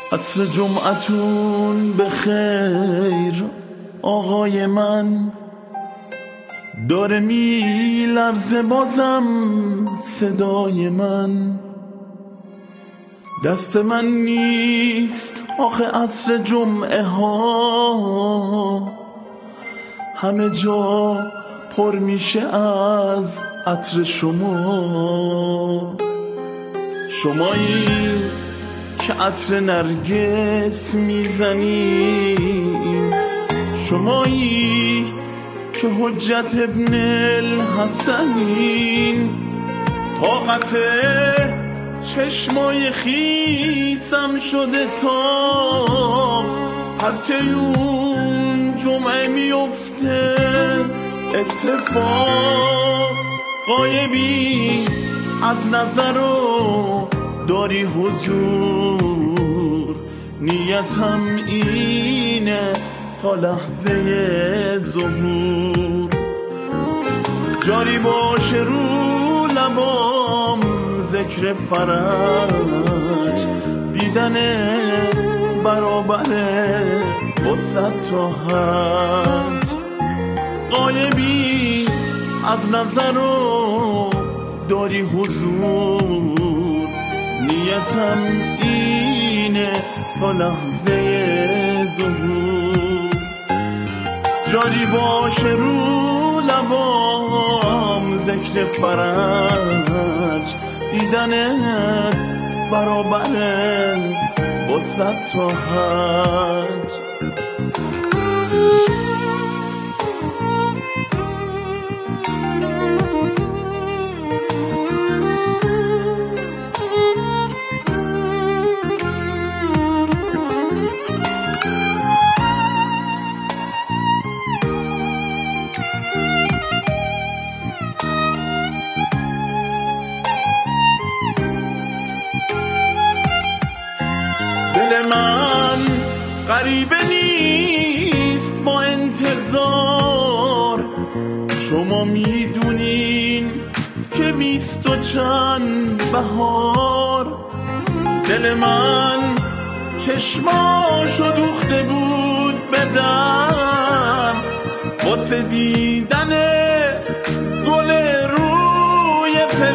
عصر جمعتون به خیر آقای من، داره میلرزه بازم صدای من. دست من نیست آخه عصر جمعه ها، همه جا پر میشه از عطر شما. شمایی که عطر نرگس میزنین، شمایی که حجت ابن الحسنین. طاقت چشمای خیسم شده تا پس که اون جمعه میفته اتفاق. غایبی از نظر و داری حضور، نیتم اینه تا لحظه ظهور. جاری باشه رو لبام ذکر فرج، دیدن برابره با 100 تا حج. غایبی از نظر و داری حضور، نیتم اینه تا لحظه ظهور. جاری باشه رو لبام ذکر فرج، دیدنت برابره با 100 تا حج. دل من غریبه نیست با انتظار، شما میدونین که 20 و چند بهار. دل من چشماشو دوخته بود بدم واسه دیدن گل روی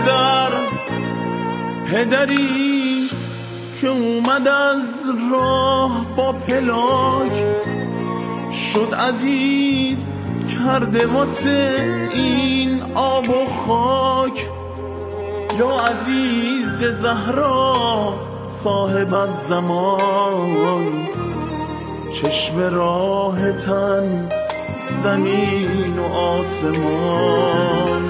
پدری که اومد از راه با پلاک، شد عزیز کرده واسه این آب و خاک. یا عزیز زهرا صاحب از زمان، چشم راه تن زمین و آسمان.